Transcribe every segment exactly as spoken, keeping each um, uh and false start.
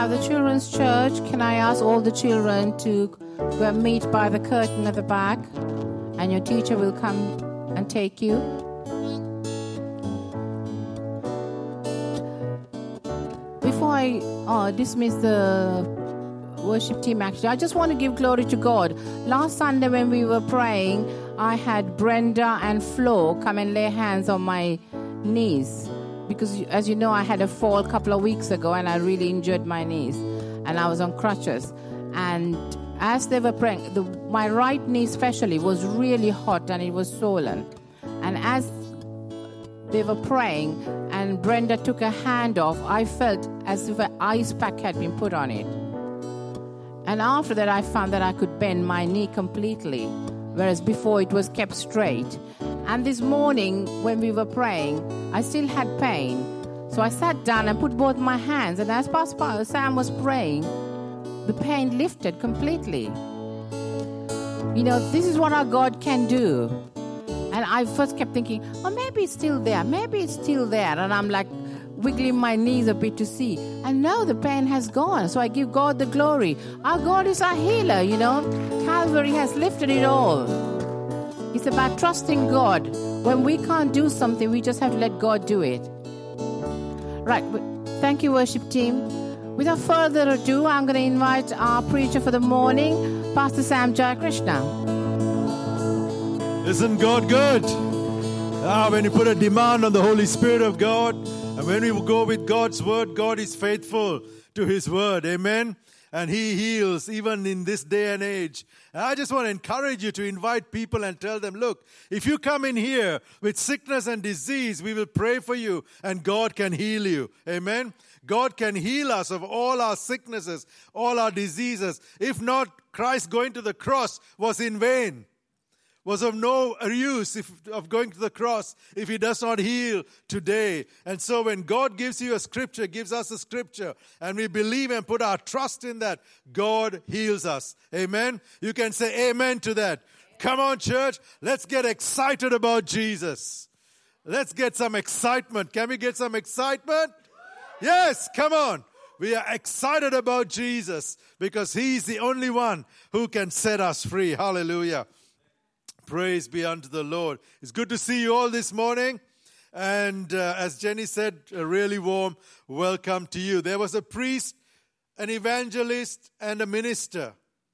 have the children's church. Can I ask all the children to go meet by the curtain at the back? And your teacher will come and take you. Before I uh, dismiss the worship team, actually, I just want to give glory to God. Last Sunday when we were praying, I had Brenda and Flo come and lay hands on my knees. Because, as you know, I had a fall a couple of weeks ago and I really injured my knees. And I was on crutches. And as they were praying, the, my right knee especially was really hot and it was swollen. And as they were praying and Brenda took her hand off, I felt as if an ice pack had been put on it. And after that, I found that I could bend my knee completely, whereas before it was kept straight. And this morning, when we were praying, I still had pain. So I sat down and put both my hands, and as Pastor Sam was praying, the pain lifted completely. You know, this is what our God can do. And I first kept thinking, oh, maybe it's still there. Maybe it's still there. And I'm like wiggling my knees a bit to see. And no, the pain has gone. So I give God the glory. Our God is our healer, you know. Calvary has lifted it all. It's about trusting God. When we can't do something, we just have to let God do it. Right. Thank you, worship team. Without further ado, I'm going to invite our preacher for the morning, Pastor Sam Jayakrishna. Isn't God good? Ah, when you put a demand on the Holy Spirit of God, and when we go with God's word, God is faithful to His word. Amen. And He heals even in this day and age. And I just want to encourage you to invite people and tell them, look, if you come in here with sickness and disease, we will pray for you and God can heal you. Amen. God can heal us of all our sicknesses, all our diseases. If not, Christ going to the cross was in vain. Was of no use if, of going to the cross if He does not heal today. And so when God gives you a scripture, gives us a scripture, and we believe and put our trust in that, God heals us. Amen? You can say amen to that. Come on, church. Let's get excited about Jesus. Let's get some excitement. Can we get some excitement? Yes, come on. We are excited about Jesus because He's the only one who can set us free. Hallelujah. Praise be unto the Lord. It's good to see you all this morning. And uh, as Jenny said, a really warm welcome to you. There was a priest, an evangelist, and a minister.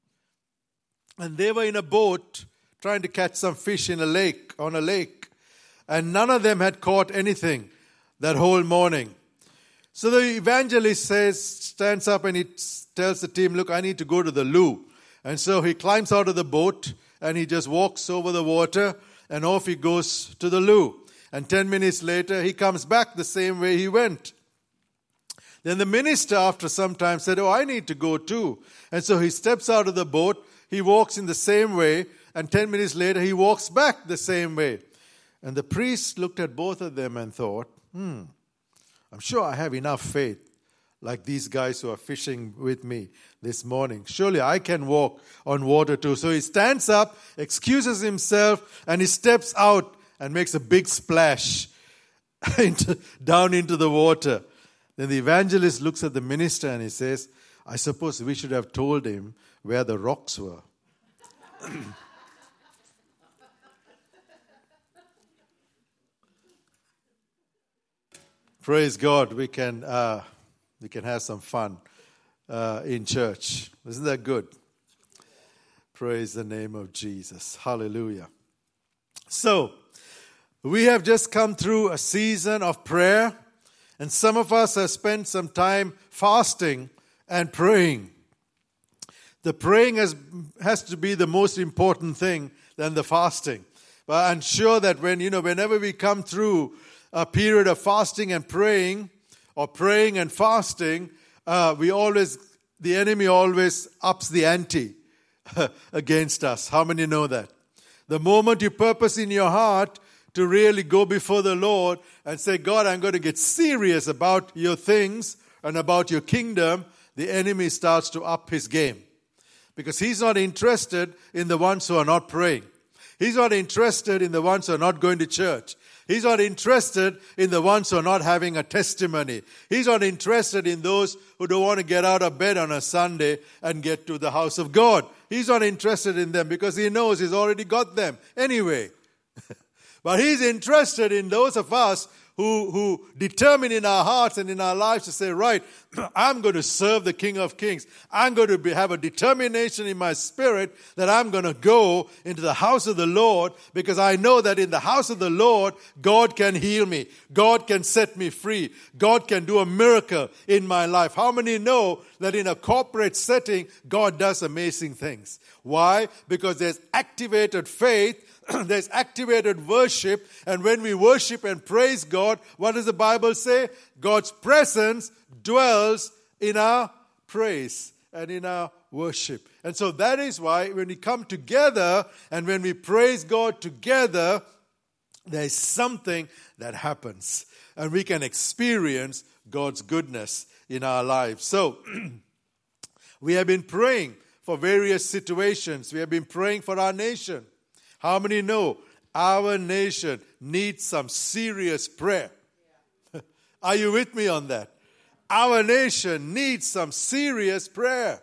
And they were in a boat trying to catch some fish in a lake, on a lake. And none of them had caught anything that whole morning. So the evangelist says, stands up and he tells the team, look, I need to go to the loo. And so he climbs out of the boat. And he just walks over the water and off he goes to the loo. And ten minutes later, he comes back the same way he went. Then the minister, after some time, said, oh, I need to go too. And so he steps out of the boat. He walks in the same way. And ten minutes later, he walks back the same way. And the priest looked at both of them and thought, hmm, I'm sure I have enough faith like these guys who are fishing with me this morning. Surely I can walk on water too. So he stands up, excuses himself, and he steps out and makes a big splash into, down into the water. Then the evangelist looks at the minister and he says, I suppose we should have told him where the rocks were. Praise God, we can... Uh, We can have some fun uh, in church. Isn't that good? Praise the name of Jesus. Hallelujah. So, we have just come through a season of prayer, and some of us have spent some time fasting and praying. The praying has, has to be the most important thing than the fasting. But I'm sure that when, you know, whenever we come through a period of fasting and praying, or praying and fasting, uh, we always, the enemy always ups the ante against us. How many know that? The moment you purpose in your heart to really go before the Lord and say, God, I'm going to get serious about your things and about your kingdom, the enemy starts to up his game. Because he's not interested in the ones who are not praying. He's not interested in the ones who are not going to church. He's not interested in the ones who are not having a testimony. He's not interested in those who don't want to get out of bed on a Sunday and get to the house of God. He's not interested in them because he knows he's already got them anyway. But he's interested in those of us who, who determine in our hearts and in our lives to say, right, I'm going to serve the King of Kings. I'm going to be, have a determination in my spirit that I'm going to go into the house of the Lord because I know that in the house of the Lord, God can heal me. God can set me free. God can do a miracle in my life. How many know that in a corporate setting, God does amazing things? Why? Because there's activated faith. There's activated worship, and when we worship and praise God, what does the Bible say? God's presence dwells in our praise and in our worship. And so that is why when we come together and when we praise God together, there is something that happens, and we can experience God's goodness in our lives. So, we have been praying for various situations. We have been praying for our nation. How many know our nation needs some serious prayer? Yeah. Are you with me on that? Our nation needs some serious prayer.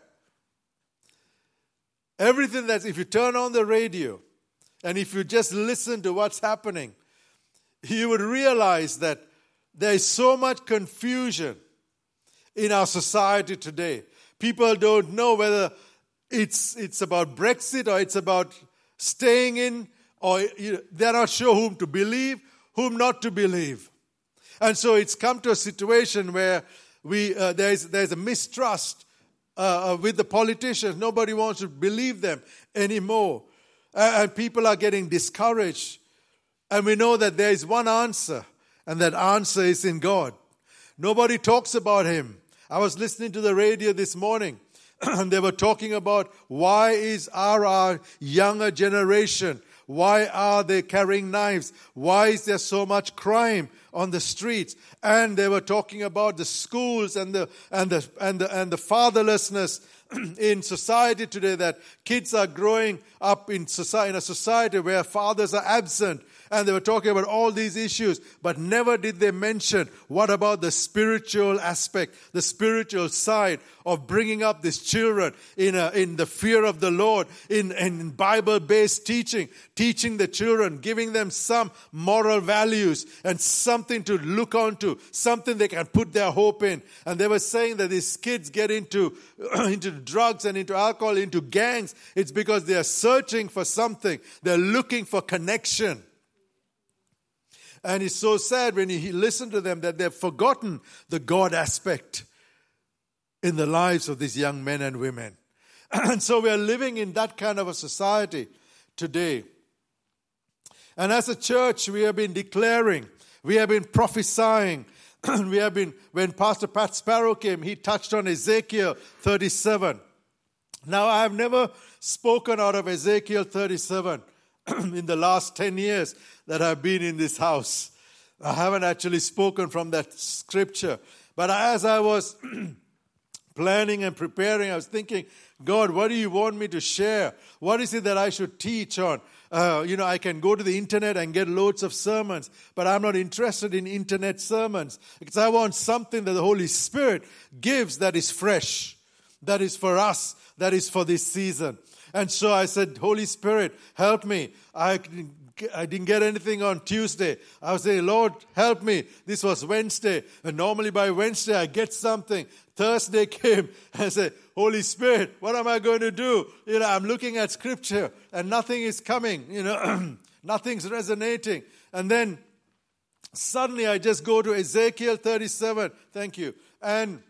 Everything that's, if you turn on the radio and if you just listen to what's happening, you would realize that there is so much confusion in our society today. People don't know whether it's it's about Brexit or it's about staying in, or you know, they're not sure whom to believe, whom not to believe. And so it's come to a situation where we uh, there's there's a mistrust uh, with the politicians. Nobody wants to believe them anymore. Uh, and people are getting discouraged. And we know that there is one answer, and that answer is in God. Nobody talks about Him. I was listening to the radio this morning, and they were talking about why is our, our younger generation, why are they carrying knives? Why is there so much crime on the streets? And they were talking about the schools and the and the and the and the fatherlessness in society today, that kids are growing up in society in a society where fathers are absent. And they were talking about all these issues, but never did they mention what about the spiritual aspect, the spiritual side of bringing up these children in a, in the fear of the Lord, in, in Bible-based teaching, teaching the children, giving them some moral values and something to look onto, something they can put their hope in. And they were saying that these kids get into, into drugs and into alcohol, into gangs. It's because they are searching for something. They're looking for connection. And it's so sad when you listen to them that they've forgotten the God aspect in the lives of these young men and women. And so we are living in that kind of a society today. And as a church, we have been declaring, we have been prophesying, we have been, when Pastor Pat Sparrow came, he touched on Ezekiel thirty-seven. Now, I have never spoken out of Ezekiel thirty-seven in the last ten years that I've been in this house. I haven't actually spoken from that scripture. But as I was planning and preparing, I was thinking, God, what do you want me to share? What is it that I should teach on? Uh, you know, I can go to the internet and get loads of sermons, but I'm not interested in internet sermons because I want something that the Holy Spirit gives that is fresh, that is for us, that is for this season. And so I said, Holy Spirit, help me. I, I didn't get anything on Tuesday. I was saying, Lord, help me. This was Wednesday. And normally by Wednesday, I get something. Thursday came and I said, Holy Spirit, what am I going to do? You know, I'm looking at Scripture and nothing is coming. You know, nothing's resonating. And then suddenly I just go to Ezekiel thirty-seven. Thank you. And,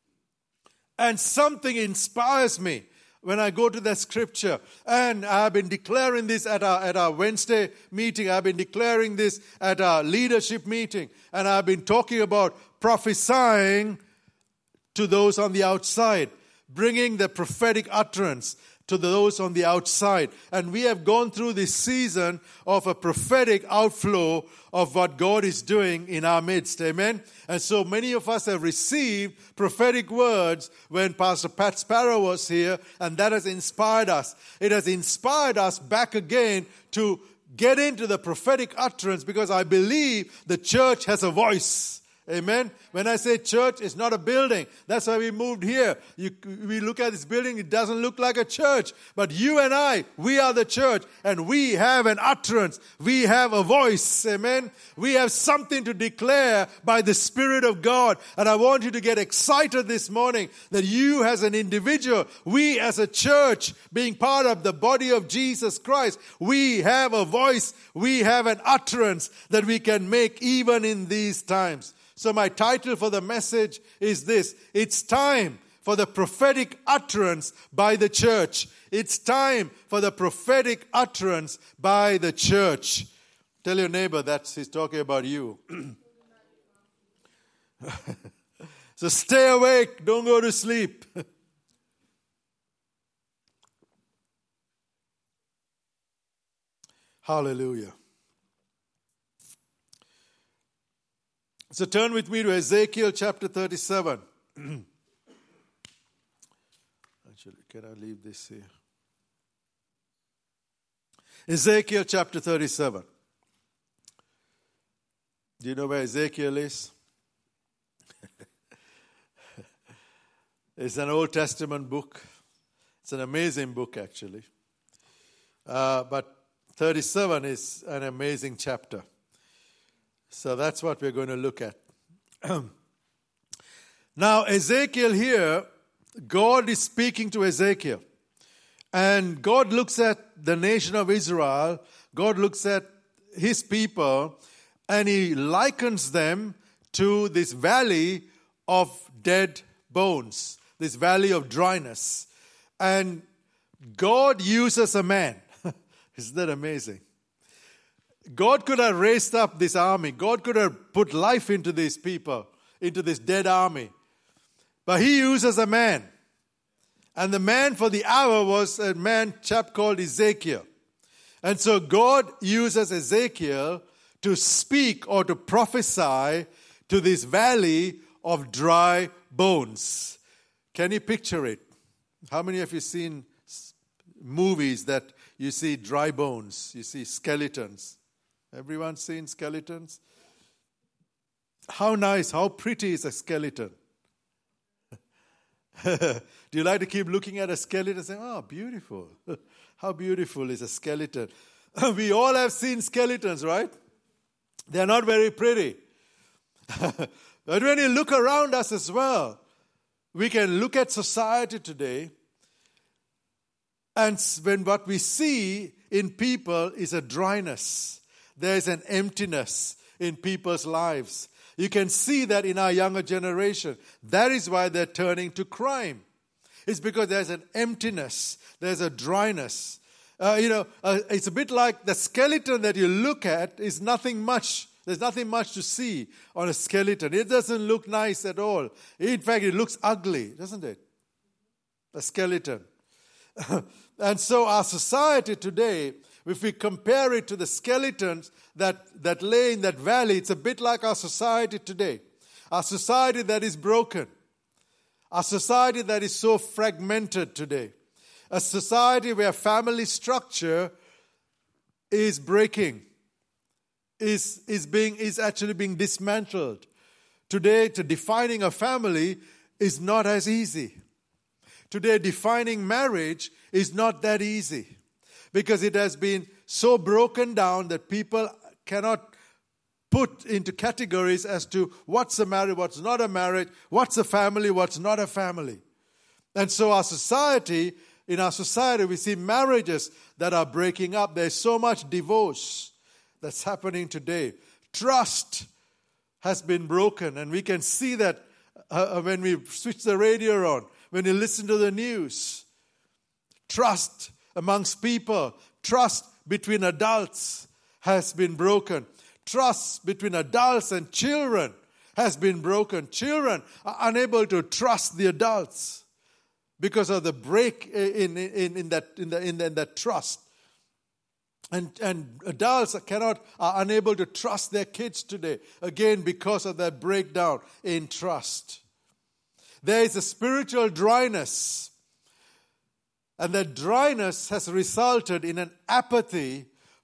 and something inspires me when I go to that scripture. And I've been declaring this at our, at our Wednesday meeting. I've been declaring this at our leadership meeting. And I've been talking about prophesying to those on the outside, bringing the prophetic utterance to those on the outside. And we have gone through this season of a prophetic outflow of what God is doing in our midst. Amen? And so many of us have received prophetic words when Pastor Pat Sparrow was here, and that has inspired us. It has inspired us back again to get into the prophetic utterance because I believe the church has a voice. Amen. When I say church, it's not a building. That's why we moved here. You, we look at this building, it doesn't look like a church. But you and I, we are the church, and we have an utterance. We have a voice. Amen. We have something to declare by the Spirit of God. And I want you to get excited this morning that you as an individual, we as a church, being part of the body of Jesus Christ, we have a voice, we have an utterance that we can make even in these times. So my title for the message is this: it's time for the prophetic utterance by the church. It's time for the prophetic utterance by the church. Tell your neighbor that he's talking about you. So stay awake, don't go to sleep. Hallelujah. So turn with me to Ezekiel chapter thirty-seven. Actually, can I leave this here? Ezekiel chapter thirty-seven. Do you know where Ezekiel is? It's an Old Testament book. It's an amazing book, actually. Uh, but thirty-seven is an amazing chapter. So that's what we're going to look at. Now, Ezekiel here, God is speaking to Ezekiel. And God looks at the nation of Israel. God looks at his people. And he likens them to this valley of dead bones. This valley of dryness. And God uses a man. Isn't that amazing? God could have raised up this army. God could have put life into these people, into this dead army. But he uses a man. And the man for the hour was a man, chap called Ezekiel. And so God uses Ezekiel to speak or to prophesy to this valley of dry bones. Can you picture it? How many of you seen movies that you see dry bones, you see skeletons? Everyone seen skeletons? How nice, how pretty is a skeleton? Do you like to keep looking at a skeleton and say, oh, beautiful. How beautiful is a skeleton? We all have seen skeletons, right? They're not very pretty. But when you look around us as well, we can look at society today, and when what we see in people is a dryness. There is an emptiness in people's lives. You can see that in our younger generation. That is why they're turning to crime. It's because there's an emptiness. There's a dryness. Uh, you know, uh, it's a bit like the skeleton that you look at is nothing much. There's nothing much to see on a skeleton. It doesn't look nice at all. In fact, it looks ugly, doesn't it? A skeleton. And so our society today, if we compare it to the skeletons that, that lay in that valley, it's a bit like our society today. Our society that is broken. Our society that is so fragmented today. A society where family structure is breaking, is, is, being, is actually being dismantled. Today, to defining a family is not as easy. Today, defining marriage is not that easy. Because it has been so broken down that people cannot put into categories as to what's a marriage, what's not a marriage, what's a family, what's not a family. And so our society, in our society, we see marriages that are breaking up. There's so much divorce that's happening today. Trust has been broken, and we can see that uh, when we switch the radio on, when you listen to the news. Trust amongst people, trust between adults has been broken. Trust between adults and children has been broken. Children are unable to trust the adults because of the break in, in, in, that, in, the, in, the, in that trust. And, and adults cannot are unable to trust their kids today, again because of that breakdown in trust. There is a spiritual dryness. And that dryness has resulted in an apathy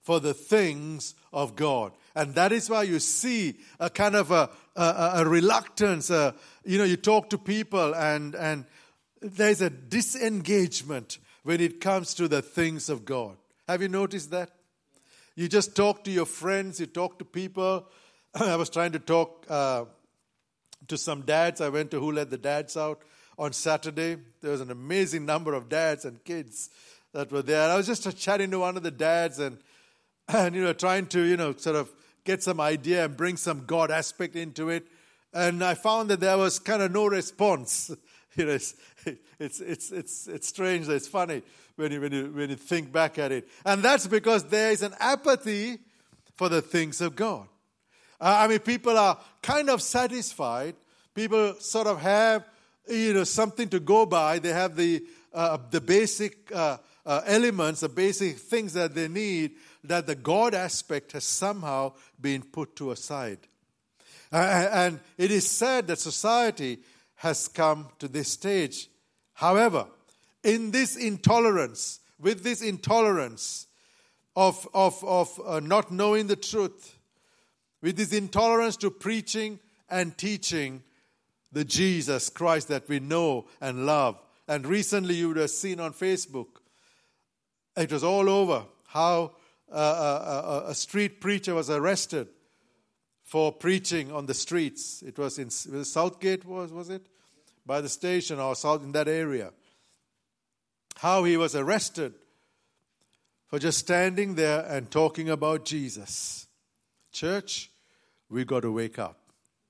for the things of God. And that is why you see a kind of a, a, a reluctance. Uh, you know, you talk to people and, and there's a disengagement when it comes to the things of God. Have you noticed that? You just talk to your friends, you talk to people. I was trying to talk uh, to some dads. I went to Who Let the Dads Out on Saturday. There was an amazing number of dads and kids that were there. I was just chatting to one of the dads and, and you know, trying to, you know, sort of get some idea and bring some God aspect into it. And I found that there was kind of no response. You know, it's it's it's it's, it's strange. It's funny when you when you when you think back at it. And that's because there is an apathy for the things of God. Uh, I mean, people are kind of satisfied. People sort of have, you know, something to go by. They have the uh, the basic uh, uh, elements, the basic things that they need. That the God aspect has somehow been put to a side. Uh, and it is sad that society has come to this stage. However, in this intolerance, with this intolerance of of of uh, not knowing the truth, with this intolerance to preaching and teaching the Jesus Christ that we know and love. And recently you would have seen on Facebook, it was all over, how uh, a, a, a street preacher was arrested for preaching on the streets. It was in Southgate, was, was it? By the station or south in that area. How he was arrested for just standing there and talking about Jesus. Church, we've got to wake up.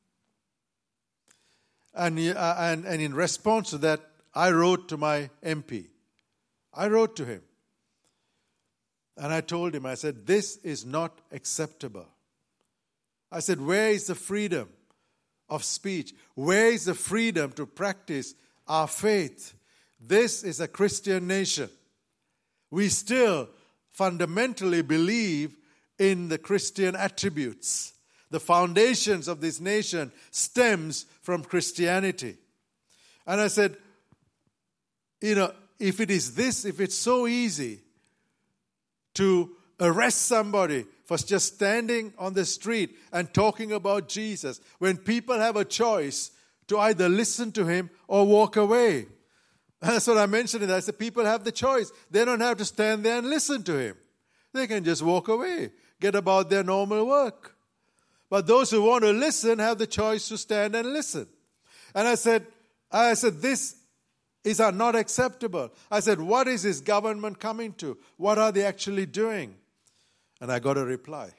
And, uh, and, and in response to that, I wrote to my M P. I wrote to him. And I told him, I said, this is not acceptable. I said, where is the freedom of speech? Where is the freedom to practice our faith? This is a Christian nation. We still fundamentally believe in the Christian attributes. The foundations of this nation stems from Christianity. And I said, you know, if it is this, if it's so easy to arrest somebody for just standing on the street and talking about Jesus, when people have a choice to either listen to him or walk away. And that's what I mentioned. I said, people have the choice. They don't have to stand there and listen to him. They can just walk away, get about their normal work. But those who want to listen have the choice to stand and listen. And I said, I said, this is not acceptable. I said, what is this government coming to? What are they actually doing? And I got a reply.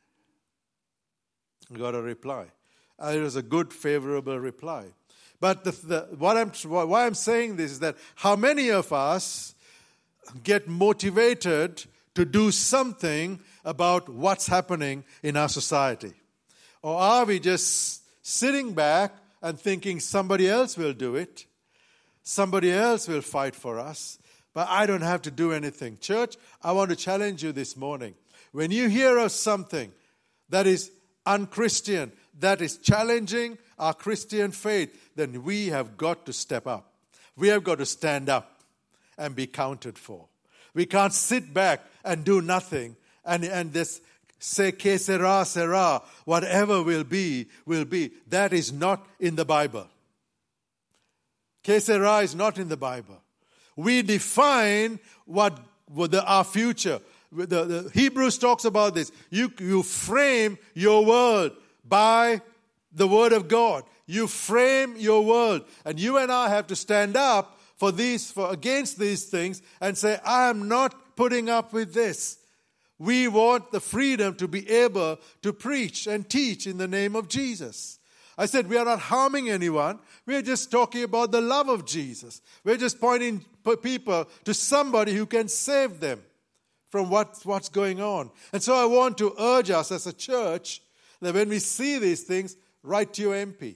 I got a reply. And it was a good, favorable reply. But the, the, what I'm, why I'm saying this is that how many of us get motivated to do something about what's happening in our society? Or are we just sitting back and thinking somebody else will do it? Somebody else will fight for us, but I don't have to do anything. Church, I want to challenge you this morning. When you hear of something that is unchristian, that is challenging our Christian faith, then we have got to step up. We have got to stand up and be counted for. We can't sit back and do nothing and, and this say, que sera, sera, whatever will be, will be. That is not in the Bible. Que sera is not in the Bible. We define what, what the, our future. The, the Hebrews talks about this. You, you frame your world by the Word of God. You frame your world. And you and I have to stand up for these, for against these things and say, I am not putting up with this. We want the freedom to be able to preach and teach in the name of Jesus. I said, we are not harming anyone. We are just talking about the love of Jesus. We're just pointing people to somebody who can save them from what, what's going on. And so I want to urge us as a church that when we see these things, write to your M P.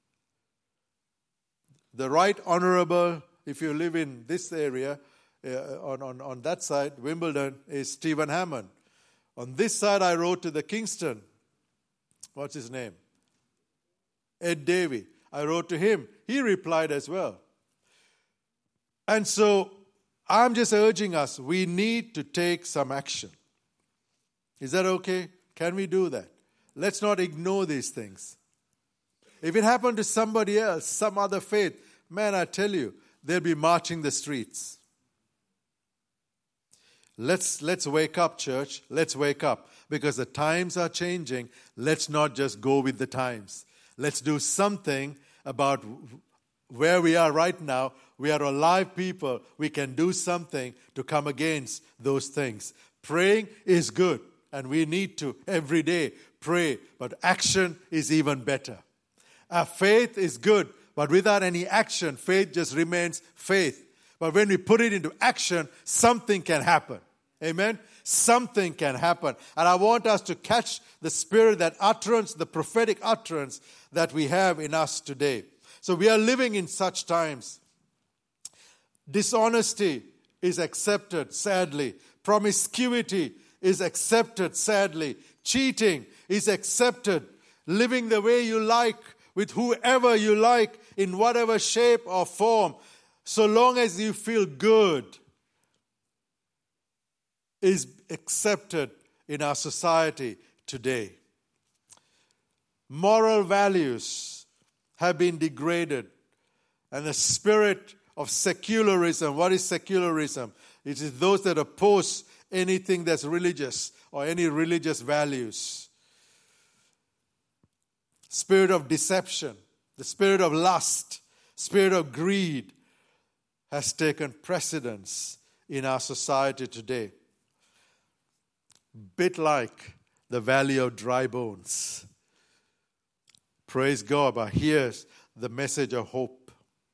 The Right Honorable, if you live in this area, uh, on, on, on that side, Wimbledon, is Stephen Hammond. On this side, I wrote to the Kingston. What's his name? Ed Davey. I wrote to him. He replied as well. And so I'm just urging us, we need to take some action. Is that okay? Can we do that? Let's not ignore these things. If it happened to somebody else, some other faith, man, I tell you, they'll be marching the streets. Let's, let's wake up, church. Let's wake up. Because the times are changing. Let's not just go with the times. Let's do something about where we are right now. We are alive people. We can do something to come against those things. Praying is good. And we need to every day pray. But action is even better. Our faith is good. But without any action, faith just remains faith. But when we put it into action, something can happen. Amen? Something can happen. And I want us to catch the spirit, that utterance, the prophetic utterance that we have in us today. So we are living in such times. Dishonesty is accepted, sadly. Promiscuity is accepted, sadly. Cheating is accepted. Living the way you like, with whoever you like, in whatever shape or form, so long as you feel good, is accepted in our society today. Moral values have been degraded, and the spirit of secularism. What is secularism? It is those that oppose anything that's religious or any religious values. Spirit of deception, the spirit of lust, spirit of greed has taken precedence in our society today. Bit like the valley of dry bones. Praise God, but here's the message of hope.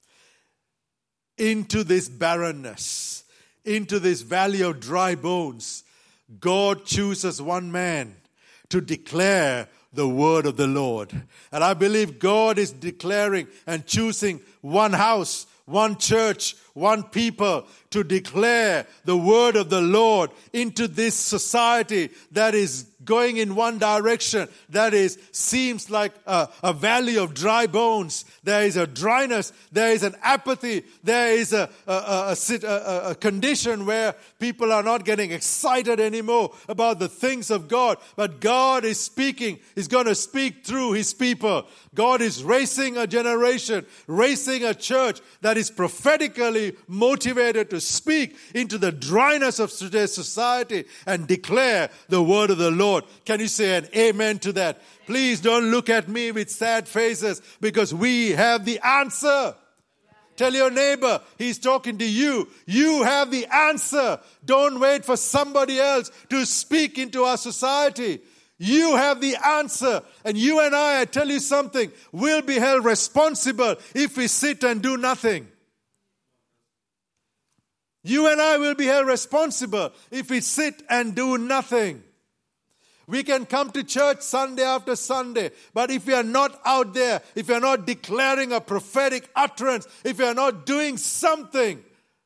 Into this barrenness, into this valley of dry bones, God chooses one man to declare the word of the Lord. And I believe God is declaring and choosing one house, one church, one people to declare the word of the Lord into this society that is going in one direction, that is, seems like a, a valley of dry bones. There is a dryness, there is an apathy, there is a, a, a, a, a condition where people are not getting excited anymore about the things of God. But God is speaking, He's going to speak through His people. God is raising a generation, raising a church that is prophetically motivated to speak into the dryness of today's society and declare the word of the Lord. Can you say an amen to that? Please don't look at me with sad faces, because we have the answer. Tell your neighbor, he's talking to you. You have the answer. Don't wait for somebody else to speak into our society. You have the answer. And you and I, I tell you something, will be held responsible if we sit and do nothing. You and I will be held responsible if we sit and do nothing. We can come to church Sunday after Sunday, but if we are not out there, if we are not declaring a prophetic utterance, if we are not doing something,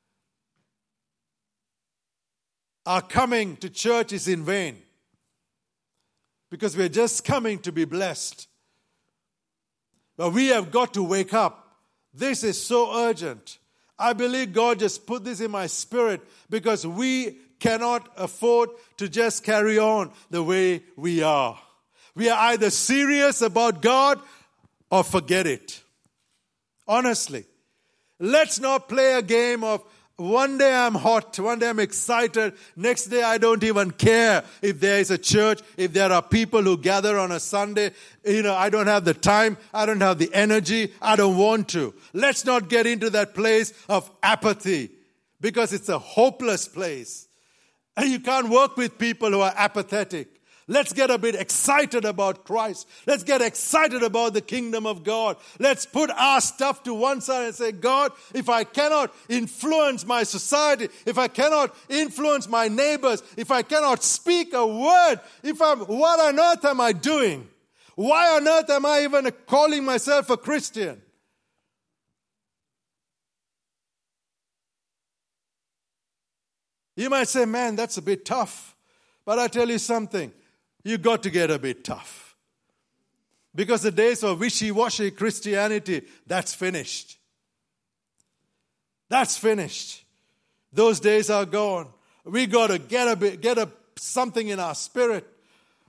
our coming to church is in vain. Because we are just coming to be blessed. But we have got to wake up. This is so urgent. I believe God just put this in my spirit because we cannot afford to just carry on the way we are. We are either serious about God or forget it. Honestly. Let's not play a game of one day I'm hot, one day I'm excited, next day I don't even care if there is a church, if there are people who gather on a Sunday. You know, I don't have the time, I don't have the energy, I don't want to. Let's not get into that place of apathy, because it's a hopeless place. And you can't work with people who are apathetic. Let's get a bit excited about Christ. Let's get excited about the kingdom of God. Let's put our stuff to one side and say, God, if I cannot influence my society, if I cannot influence my neighbors, if I cannot speak a word, if I'm, what on earth am I doing? Why on earth am I even calling myself a Christian? You might say, man, that's a bit tough. But I tell you something. You got to get a bit tough. Because the days of wishy-washy Christianity, that's finished. That's finished. Those days are gone. We got to get a bit, get a something in our spirit.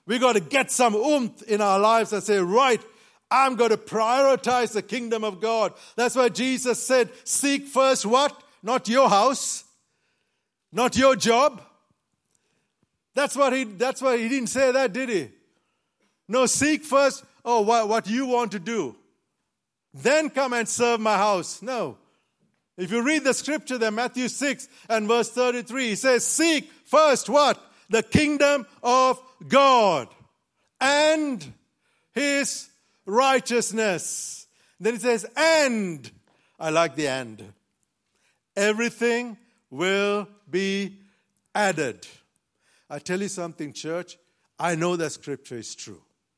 We got to get some oomph in our lives and say, right, I'm going to prioritize the kingdom of God. That's why Jesus said, seek first what? Not your house, not your job. That's what he, that's why he didn't say that, did he? No, seek first, oh, what, what you want to do. Then come and serve my house. No. If you read the scripture there, Matthew six and verse thirty-three, he says, seek first what? The kingdom of God and his righteousness. Then it says, and, I like the and, everything will be added. I tell you something, church, I know that scripture is true.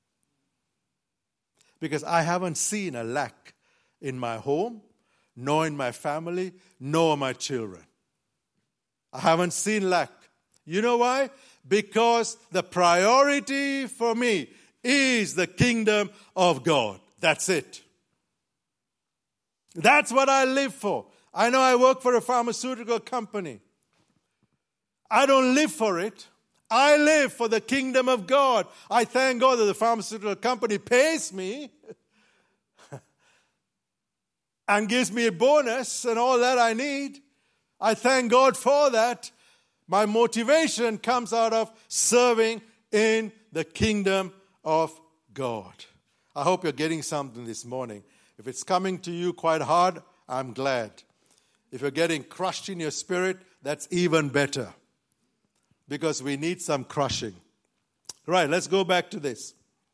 Because I haven't seen a lack in my home, nor in my family, nor my children. I haven't seen lack. You know why? Because the priority for me is the kingdom of God. That's it. That's what I live for. I know I work for a pharmaceutical company. I don't live for it. I live for the kingdom of God. I thank God that the pharmaceutical company pays me and gives me a bonus and all that I need. I thank God for that. My motivation comes out of serving in the kingdom of God. I hope you're getting something this morning. If it's coming to you quite hard, I'm glad. If you're getting crushed in your spirit, that's even better. Because we need some crushing. Right, let's go back to this.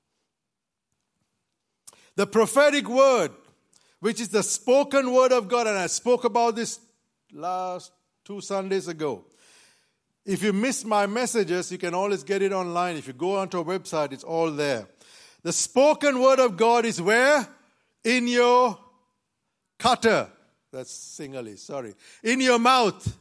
The prophetic word, which is the spoken word of God, and I spoke about this last two Sundays ago. If you miss my messages, you can always get it online. If you go onto our website, it's all there. The spoken word of God is where? In your cutter. That's Sinhalese, sorry. In your mouth.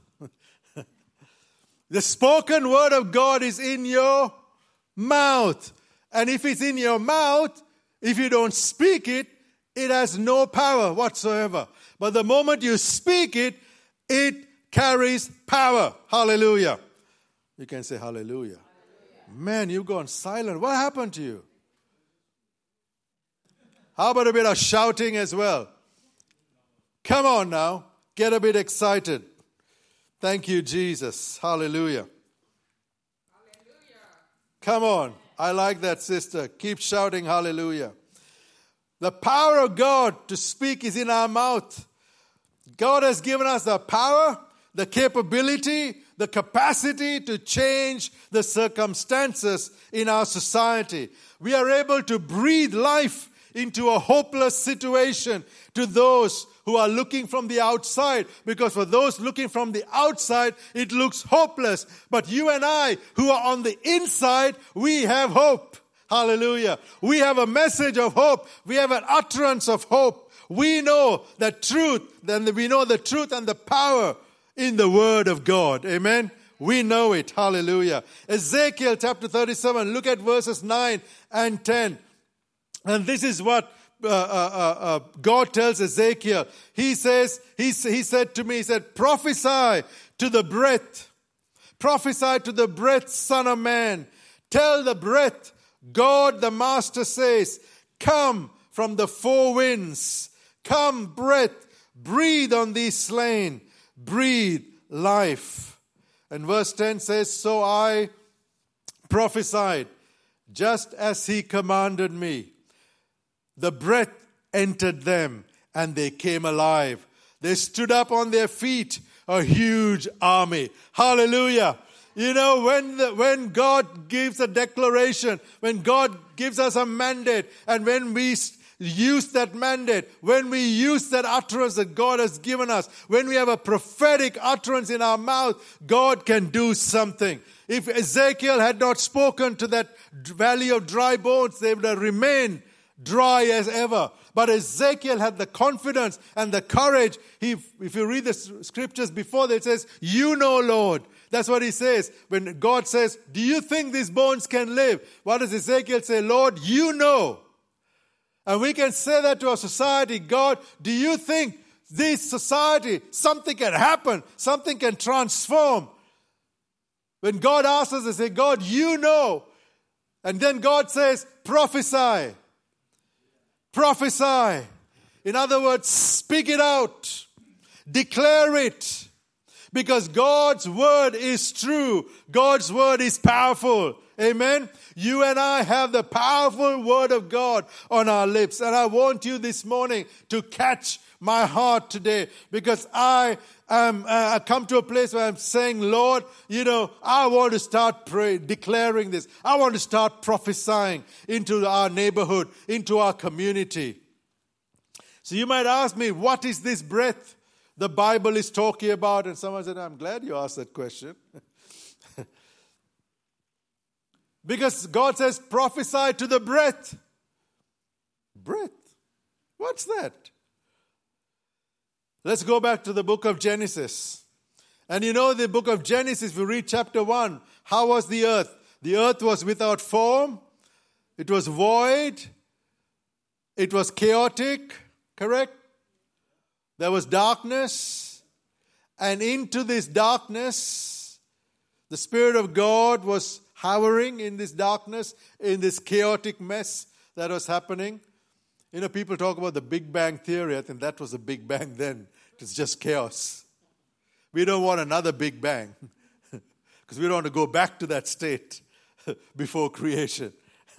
The spoken word of God is in your mouth. And if it's in your mouth, if you don't speak it, it has no power whatsoever. But the moment you speak it, it carries power. Hallelujah. You can say hallelujah. Hallelujah. Man, you've gone silent. What happened to you? How about a bit of shouting as well? Come on now. Get a bit excited. Thank you, Jesus. Hallelujah. Hallelujah. Come on. I like that, sister. Keep shouting hallelujah. The power of God to speak is in our mouth. God has given us the power, the capability, the capacity to change the circumstances in our society. We are able to breathe life into a hopeless situation to those who are looking from the outside. Because for those looking from the outside, it looks hopeless. But you and I, who are on the inside, we have hope. Hallelujah. We have a message of hope. We have an utterance of hope. We know the truth. Then we know the truth and the power in the Word of God. Amen. We know it. Hallelujah. Ezekiel chapter thirty-seven. Look at verses nine and ten. And this is what uh, uh, uh, God tells Ezekiel. He says, he, he said to me, he said, prophesy to the breath. Prophesy to the breath, son of man. Tell the breath, God the Master says, come from the four winds. Come, breath, breathe on these slain. Breathe life. And verse ten says, so I prophesied, just as he commanded me. The breath entered them, and they came alive. They stood up on their feet, a huge army. Hallelujah. You know, when the, when God gives a declaration, when God gives us a mandate, and when we use that mandate, when we use that utterance that God has given us, when we have a prophetic utterance in our mouth, God can do something. If Ezekiel had not spoken to that valley of dry bones, they would have remained dry as ever. But Ezekiel had the confidence and the courage. He, if you read the scriptures before that, it says, you know, Lord. That's what he says. When God says, do you think these bones can live? What does Ezekiel say? Lord, you know. And we can say that to our society. God, do you think this society, something can happen, something can transform? When God asks us to say, God, you know. And then God says, prophesy. Prophesy. In other words, speak it out. Declare it. Because God's word is true. God's word is powerful. Amen. You and I have the powerful word of God on our lips. And I want you this morning to catch my heart today. Because I am, uh, I come to a place where I'm saying, Lord, you know, I want to start praying, declaring this. I want to start prophesying into our neighborhood, into our community. So you might ask me, what is this breath the Bible is talking about? And someone said, I'm glad you asked that question. Because God says, prophesy to the breath. Breath? What's that? Let's go back to the book of Genesis. And you know the book of Genesis, if you read chapter one, how was the earth? The earth was without form. It was void. It was chaotic. Correct? There was darkness. And into this darkness, the Spirit of God was hovering in this darkness, in this chaotic mess that was happening. You know, people talk about the Big Bang Theory. I think that was a Big Bang then. It was just chaos. We don't want another Big Bang because we don't want to go back to that state before creation.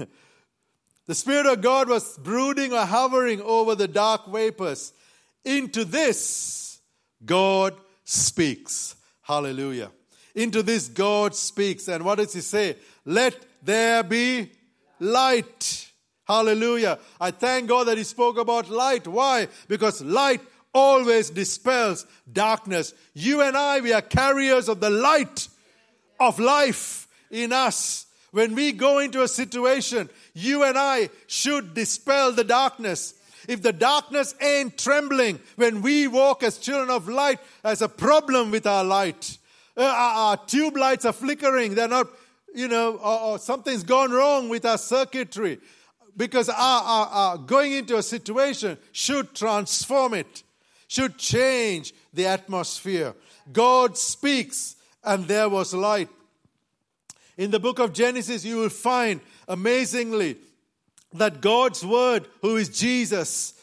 The Spirit of God was brooding or hovering over the dark vapors. Into this, God speaks. Hallelujah. Into this, God speaks. And what does He say? Let there be light. Hallelujah. I thank God that He spoke about light. Why? Because light always dispels darkness. You and I, we are carriers of the light of life in us. When we go into a situation, you and I should dispel the darkness. If the darkness ain't trembling, when we walk as children of light, there's a problem with our light. Uh, our, our tube lights are flickering. They're not, you know, or, or something's gone wrong with our circuitry. Because our, our, our going into a situation should transform it, should change the atmosphere. God speaks, and there was light. In the book of Genesis, you will find, amazingly, that God's word, who is Jesus,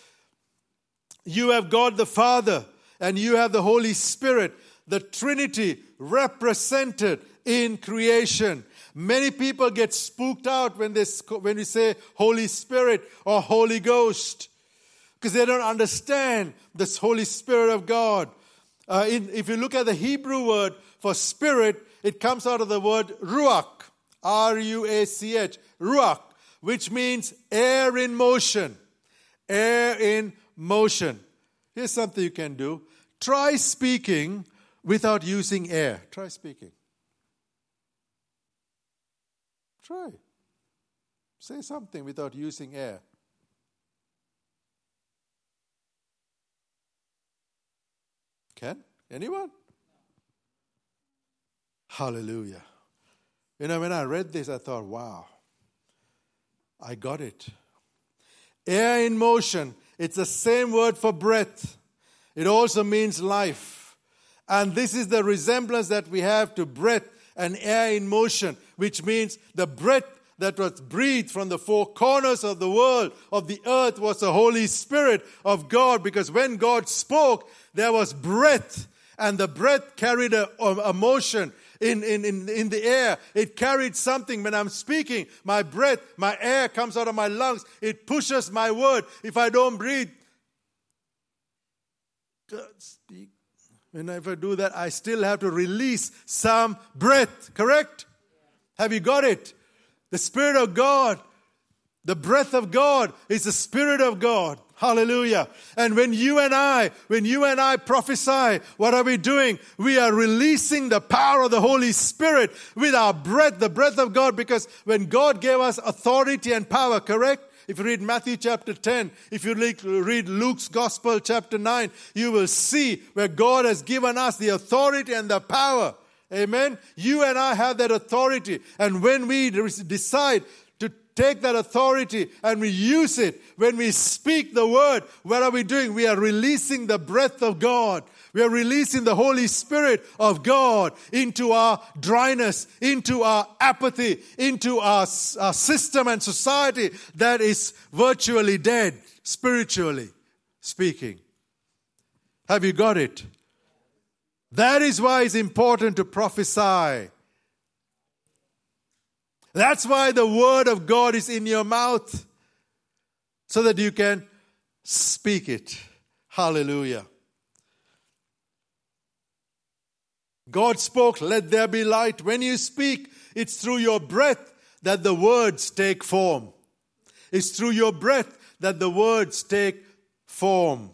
you have God the Father, and you have the Holy Spirit, the Trinity represented in creation. Many people get spooked out when they when we say Holy Spirit or Holy Ghost, because they don't understand this Holy Spirit of God. Uh, in, if you look at the Hebrew word for spirit, it comes out of the word ruach, R U A C H, ruach, which means air in motion. Air in motion. Here's something you can do. Try speaking without using air. Try speaking. Try. Say something without using air. Can? Anyone? Hallelujah. You know, when I read this, I thought, wow, I got it. Air in motion. It's the same word for breath. It also means life. And this is the resemblance that we have to breath and air in motion, which means the breath that was breathed from the four corners of the world, of the earth, was the Holy Spirit of God. Because when God spoke, there was breath. And the breath carried a, a motion in, in, in, in the air. It carried something. When I'm speaking, my breath, my air comes out of my lungs. It pushes my word. If I don't breathe, God speak. When if I do that, I still have to release some breath. Correct? Have you got it? The Spirit of God, the breath of God is the Spirit of God. Hallelujah. And when you and I, when you and I prophesy, what are we doing? We are releasing the power of the Holy Spirit with our breath, the breath of God, because when God gave us authority and power, correct? If you read Matthew chapter ten, if you read Luke's Gospel chapter nine, you will see where God has given us the authority and the power. Amen? You and I have that authority. And when we decide to take that authority and we use it. When we speak the word, what are we doing? We are releasing the breath of God. We are releasing the Holy Spirit of God into our dryness, into our apathy, into our, our system and society that is virtually dead, spiritually speaking. Have you got it? That is why it's important to prophesy. That's why the word of God is in your mouth, so that you can speak it. Hallelujah. God spoke, let there be light. When you speak, it's through your breath that the words take form. It's through your breath that the words take form.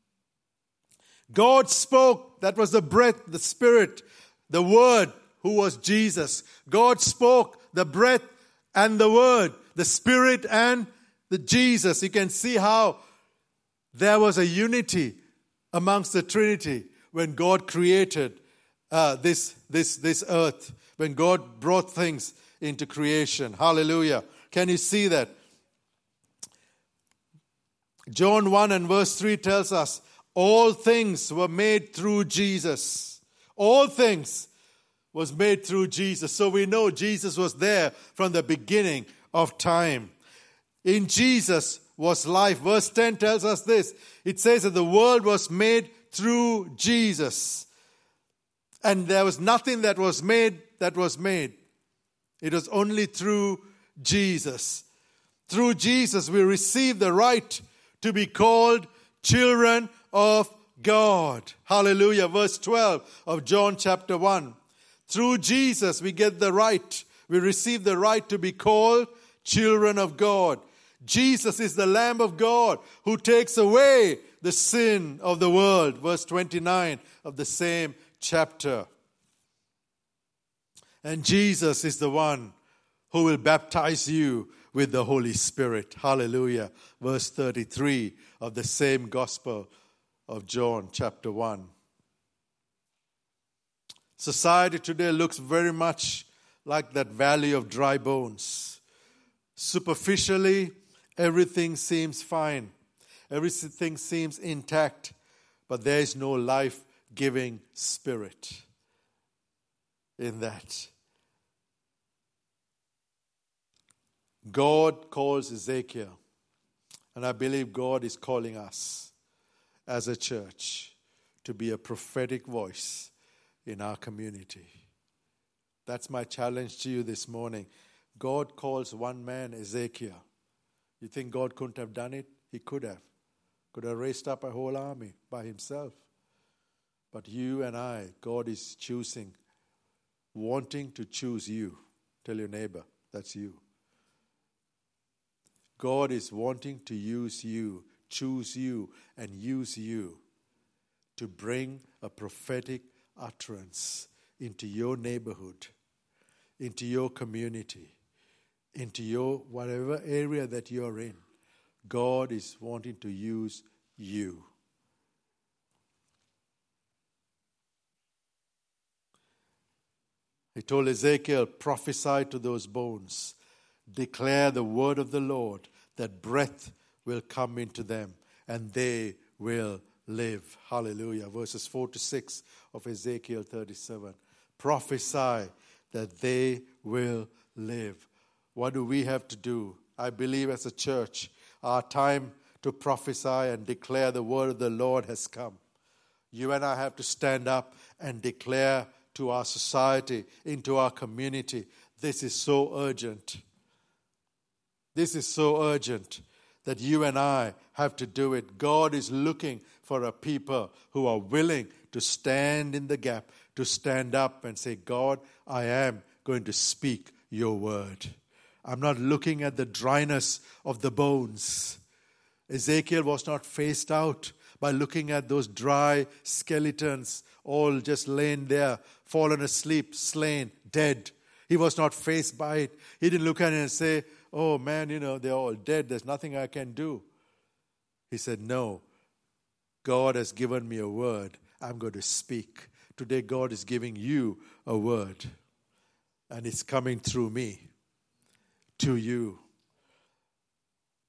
God spoke, that was the breath, the Spirit, the Word, who was Jesus. God spoke, the breath and the Word, the Spirit and the Jesus. You can see how there was a unity amongst the Trinity when God created uh, this, this, this earth, when God brought things into creation. Hallelujah. Can you see that? John one and verse three tells us, all things were made through Jesus. All things was made through Jesus. So we know Jesus was there from the beginning of time. In Jesus was life. Verse ten tells us this. It says that the world was made through Jesus. And there was nothing that was made that was made. It was only through Jesus. Through Jesus we receive the right to be called children of God. Hallelujah. Verse twelve of John chapter one. Through Jesus we get the right. We receive the right to be called children of God. Jesus is the Lamb of God who takes away the sin of the world. Verse twenty-nine of the same chapter. And Jesus is the one who will baptize you with the Holy Spirit. Hallelujah. Verse thirty-three of the same Gospel of John chapter one. Society today looks very much like that valley of dry bones. Superficially, everything seems fine. Everything seems intact, but there is no life-giving spirit in that. God calls Ezekiel, and I believe God is calling us as a church to be a prophetic voice in our community. That's my challenge to you this morning. God calls one man, Ezekiel. You think God couldn't have done it? He could have. Could have raised up a whole army by himself. But you and I, God is choosing, wanting to choose you. Tell your neighbor, that's you. God is wanting to use you, choose you, and use you to bring a prophetic utterance into your neighborhood, into your community, into your whatever area that you're in. God is wanting to use you. He told Ezekiel, prophesy to those bones. Declare the word of the Lord, that breath will come into them and they will live. Hallelujah. Verses four to six of Ezekiel thirty-seven. Prophesy that they will live. What do we have to do? I believe as a church, our time to prophesy and declare the word of the Lord has come. You and I have to stand up and declare to our society, into our community, this is so urgent. This is so urgent that you and I have to do it. God is looking for a people who are willing to stand in the gap, to stand up and say, God, I am going to speak your word. I'm not looking at the dryness of the bones. Ezekiel was not phased out by looking at those dry skeletons, all just laying there, fallen asleep, slain, dead. He was not phased by it. He didn't look at it and say, oh man, you know, they're all dead. There's nothing I can do. He said, no, God has given me a word. I'm going to speak. Today God is giving you a word. And it's coming through me to you.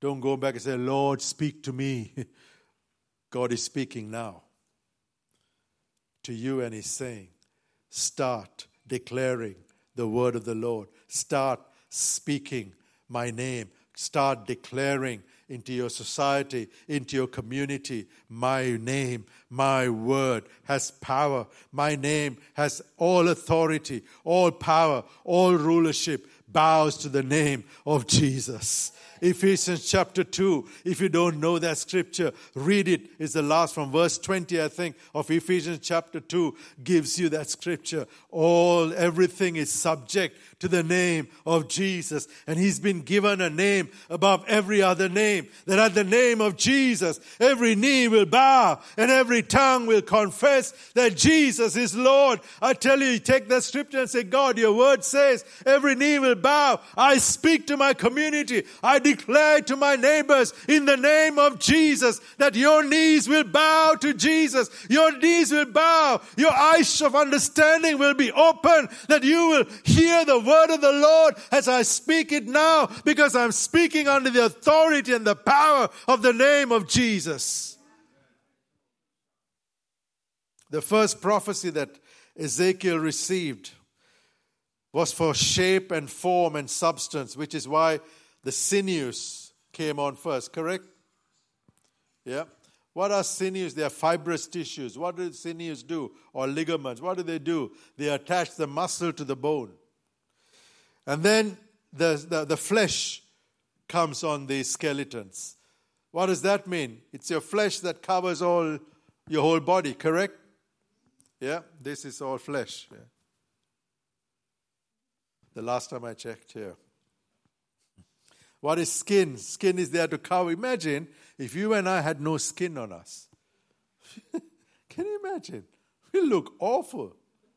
Don't go back and say, Lord, speak to me. God is speaking now to you, and He's saying, start declaring the word of the Lord. Start speaking my name. Start declaring into your society, into your community, my name, my word has power. My name has all authority, all power, all rulership bows to the name of Jesus. Ephesians chapter two. If you don't know that scripture, read it. It's the last from verse twenty, I think, of Ephesians chapter two gives you that scripture. All, everything is subject to the name of Jesus. And He's been given a name above every other name. That at the name of Jesus, every knee will bow and every tongue will confess that Jesus is Lord. I tell you, you take that scripture and say, God, your word says every knee will bow. I speak to my community. I declare to my neighbors in the name of Jesus that your knees will bow to Jesus. Your knees will bow. Your eyes of understanding will be open, that you will hear the word of the Lord as I speak it now, because I'm speaking under the authority and the power of the name of Jesus. The first prophecy that Ezekiel received was for shape and form and substance, which is why the sinews came on first, correct? Yeah. What are sinews? They are fibrous tissues. What do sinews do? Or ligaments. What do they do? They attach the muscle to the bone. And then the, the, the flesh comes on the skeletons. What does that mean? It's your flesh that covers all your whole body, correct? Yeah, this is all flesh. Yeah. The last time I checked here. What is skin? Skin is there to cover. Imagine if you and I had no skin on us. Can you imagine? We look awful.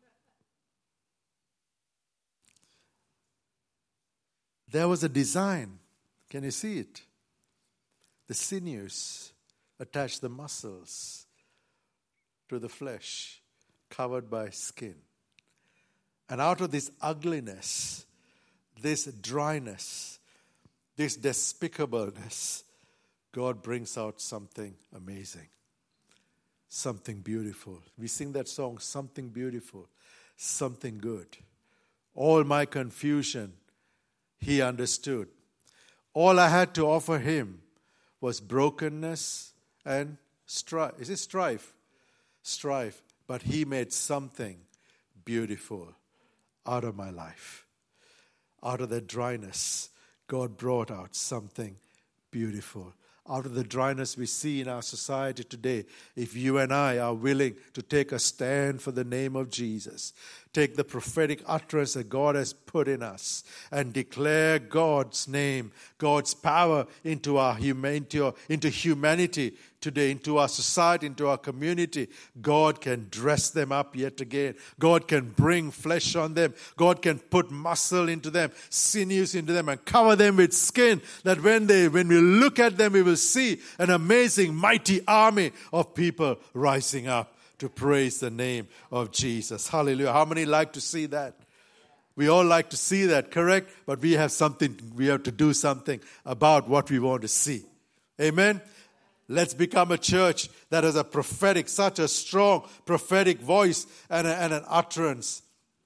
There was a design. Can you see it? The sinews attach the muscles to the flesh, covered by skin. And out of this ugliness, this dryness, this despicableness, God brings out something amazing, something beautiful. We sing that song, something beautiful, something good. All my confusion, He understood. All I had to offer Him was brokenness and strife. Is it strife? Strife. But He made something beautiful out of my life. Out of the dryness, God brought out something beautiful. Out of the dryness we see in our society today, if you and I are willing to take a stand for the name of Jesus, take the prophetic utterance that God has put in us and declare God's name, God's power into our humanity, into humanity today, into our society, into our community, God can dress them up yet again. God can bring flesh on them. God can put muscle into them, sinews into them, and cover them with skin, that when they, when we look at them, we will see an amazing, mighty army of people rising up to praise the name of Jesus. Hallelujah. How many like to see that? We all like to see that, correct? But we have something, we have to do something about what we want to see. Amen? Let's become a church that has a prophetic, such a strong prophetic voice and, a, and an utterance.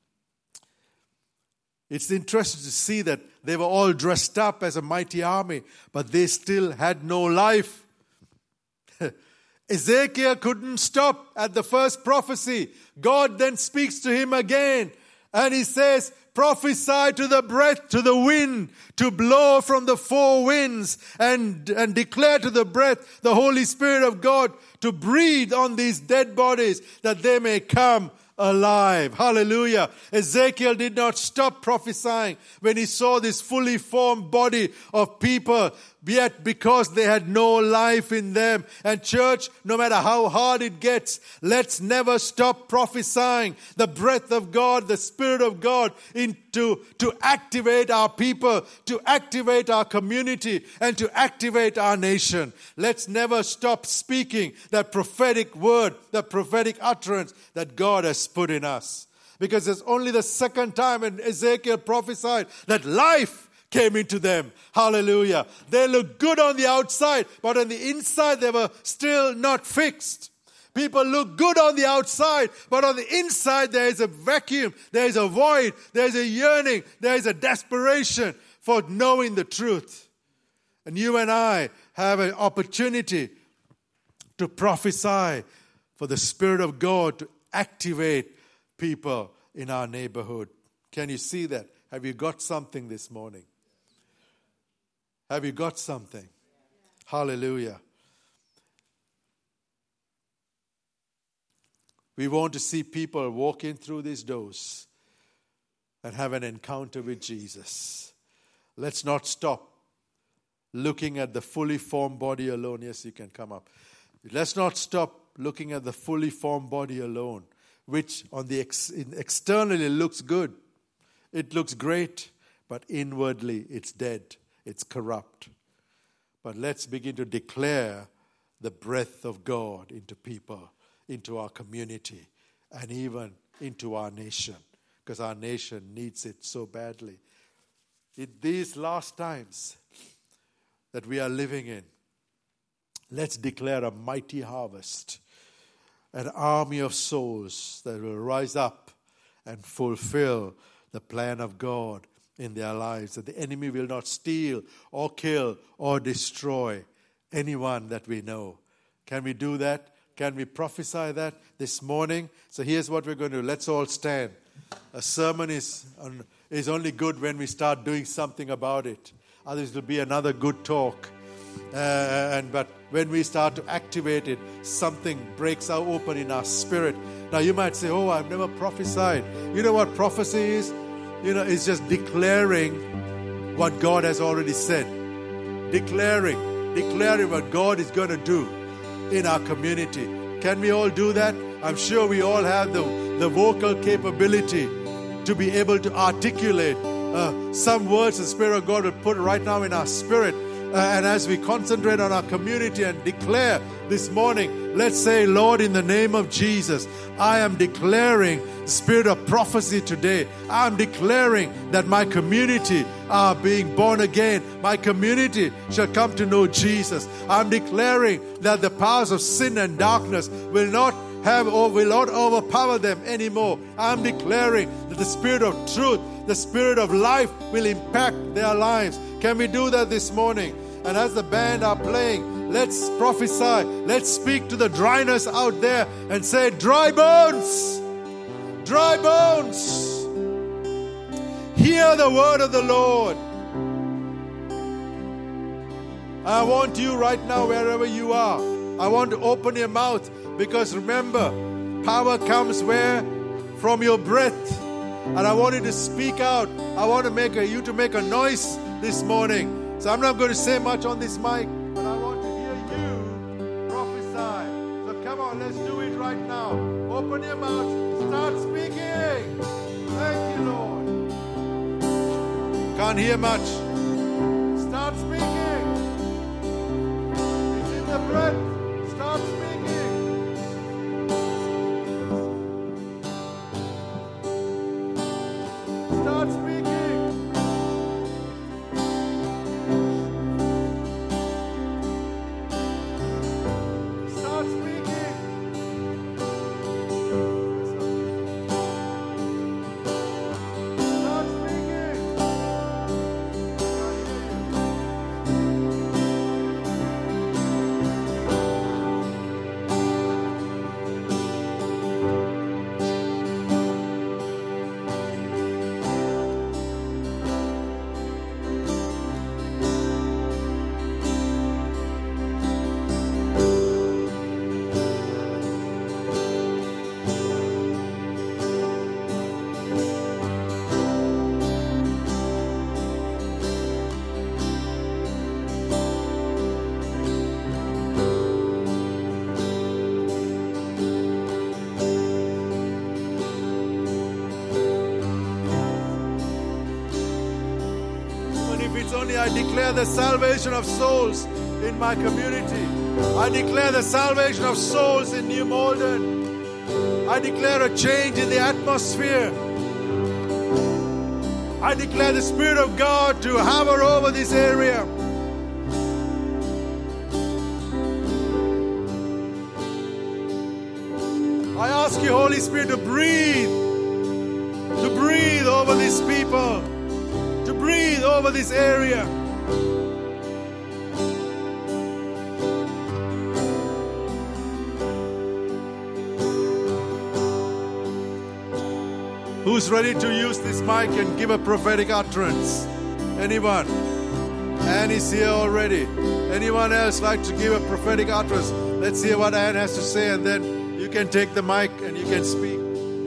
It's interesting to see that they were all dressed up as a mighty army, but they still had no life. Ezekiel couldn't stop at the first prophecy. God then speaks to him again, and He says, prophesy to the breath, to the wind, to blow from the four winds, and, and declare to the breath, the Holy Spirit of God, to breathe on these dead bodies, that they may come alive. Hallelujah. Ezekiel did not stop prophesying when he saw this fully formed body of people, yet because they had no life in them. And church, no matter how hard it gets, let's never stop prophesying the breath of God, the Spirit of God, into to activate our people, to activate our community, and to activate our nation. Let's never stop speaking that prophetic word, that prophetic utterance that God has put in us. Because it's only the second time when Ezekiel prophesied that life came into them. Hallelujah. They looked good on the outside, but on the inside they were still not fixed. People look good on the outside, but on the inside there is a vacuum, there is a void, there is a yearning, there is a desperation for knowing the truth. And you and I have an opportunity to prophesy for the Spirit of God to activate people in our neighborhood. Can you see that? Have you got something this morning? Have you got something? Hallelujah. We want to see people walk in through these doors and have an encounter with Jesus. Let's not stop looking at the fully formed body alone. Yes, you can come up. Let's not stop looking at the fully formed body alone, which on the ex- externally looks good. It looks great, but inwardly it's dead. It's corrupt. But let's begin to declare the breath of God into people, into our community, and even into our nation, because our nation needs it so badly. In these last times that we are living in, let's declare a mighty harvest, an army of souls that will rise up and fulfill the plan of God in their lives, that the enemy will not steal or kill or destroy anyone that we know. Can we do that? Can we prophesy that this morning? So here's what we're going to do. Let's all stand. A sermon is, is only good when we start doing something about it. Otherwise, it will be another good talk. Uh, and but when we start to activate it, something breaks out open in our spirit. Now you might say, oh, I've never prophesied. You know what prophecy is? You know, it's just declaring what God has already said. Declaring, declaring what God is going to do in our community. Can we all do that? I'm sure we all have the, the vocal capability to be able to articulate uh, some words the Spirit of God will put right now in our spirit. Uh, and as we concentrate on our community and declare this morning, let's say, Lord, in the name of Jesus, I am declaring the spirit of prophecy today. I am declaring that my community are being born again. My community shall come to know Jesus. I'm declaring that the powers of sin and darkness will not have or will not overpower them anymore. I'm declaring that the spirit of truth, the spirit of life will impact their lives. Can we do that this morning? And as the band are playing, let's prophesy. Let's speak to the dryness out there and say, dry bones, dry bones, hear the word of the Lord. I want you right now, wherever you are, I want to open your mouth, because remember, power comes where? From your breath. And I want you to speak out. I want to make a, you to make a noise this morning. So I'm not going to say much on this mic, but I want to hear you prophesy. So come on, let's do it right now. Open your mouth. Start speaking. Thank you, Lord. Can't hear much. Start speaking. It's in the breath. Start speaking. Start speaking. Start speaking. Start speaking. I declare the salvation of souls in my community. I declare the salvation of souls in New Malden. I declare a change in the atmosphere. I declare the Spirit of God to hover over this area. I ask you, Holy Spirit, to breathe, to breathe over these people, to breathe over this area. Who's ready to use this mic and give a prophetic utterance? Anyone? Anne is here already. Anyone else like to give a prophetic utterance? Let's hear what Anne has to say, and then you can take the mic and you can speak.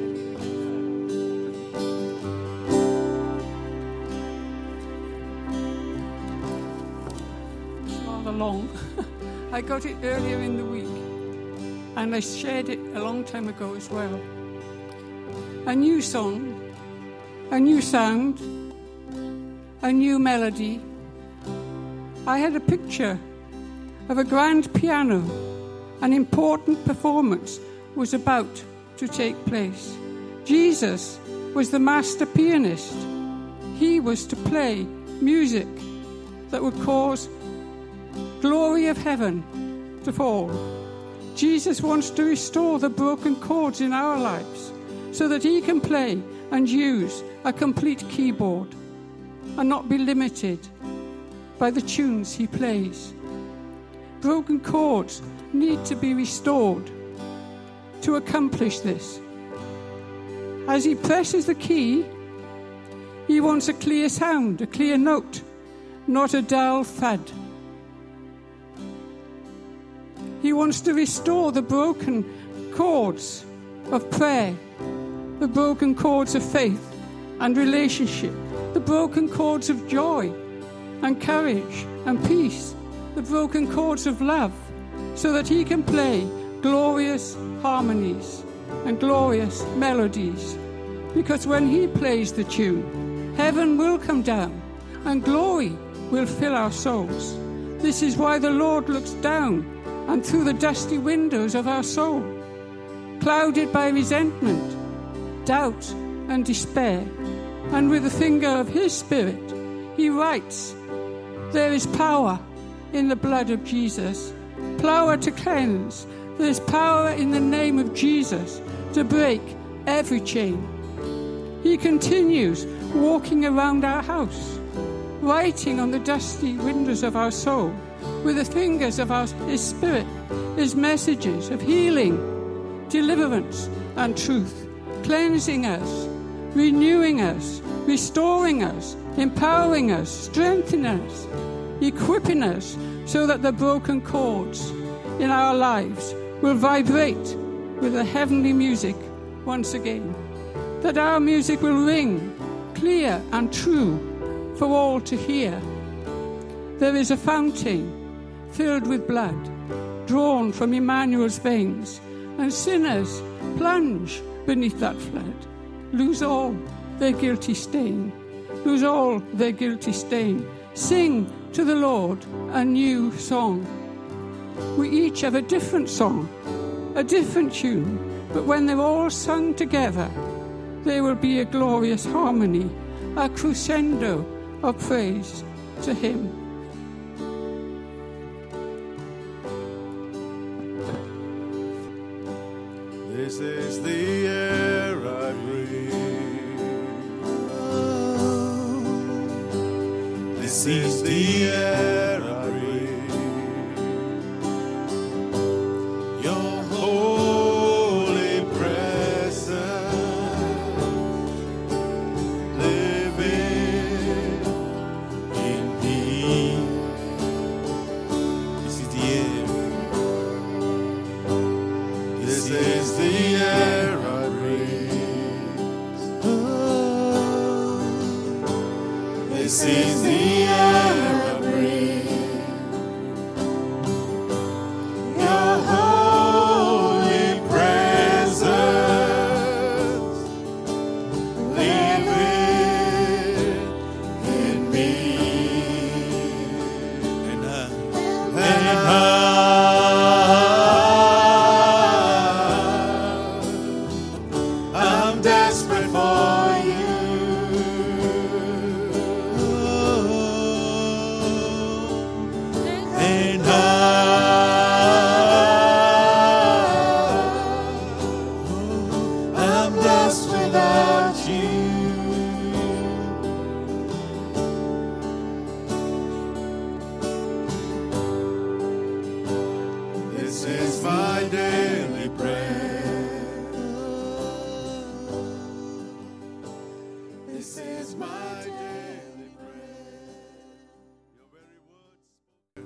It's rather long. I got it earlier in the week, and I shared it a long time ago as well. A new song, a new sound, a new melody. I had a picture of a grand piano. An important performance was about to take place. Jesus was the master pianist. He was to play music that would cause glory of heaven to fall. Jesus wants to restore the broken chords in our lives, so that he can play and use a complete keyboard and not be limited by the tunes he plays. Broken chords need to be restored to accomplish this. As he presses the key, he wants a clear sound, a clear note, not a dull thud. He wants to restore the broken chords of prayer, the broken chords of faith and relationship, the broken chords of joy and courage and peace, the broken chords of love, so that he can play glorious harmonies and glorious melodies. Because when he plays the tune, heaven will come down and glory will fill our souls. This is why the Lord looks down and through the dusty windows of our soul, clouded by resentment, doubt and despair, and with the finger of his Spirit he writes, there is power in the blood of Jesus, power to cleanse. There is power in the name of Jesus to break every chain. He continues walking around our house, writing on the dusty windows of our soul with the fingers of our, his Spirit, his messages of healing, deliverance and truth, cleansing us, renewing us, restoring us, empowering us, strengthening us, equipping us, so that the broken chords in our lives will vibrate with the heavenly music once again. That our music will ring clear and true for all to hear. There is a fountain filled with blood, drawn from Emmanuel's veins, and sinners plunge beneath that flood, lose all their guilty stain, lose all their guilty stain, sing to the Lord a new song. We each have a different song, a different tune, but when they're all sung together, there will be a glorious harmony, a crescendo of praise to him. This is the air I breathe. This is the air I breathe. Your holy presence living in me. This is the air. This is the air I breathe. This is the air I breathe. Your holy presence living in me. And I, and I, I'm desperate for you. This is my daily prayer. This is my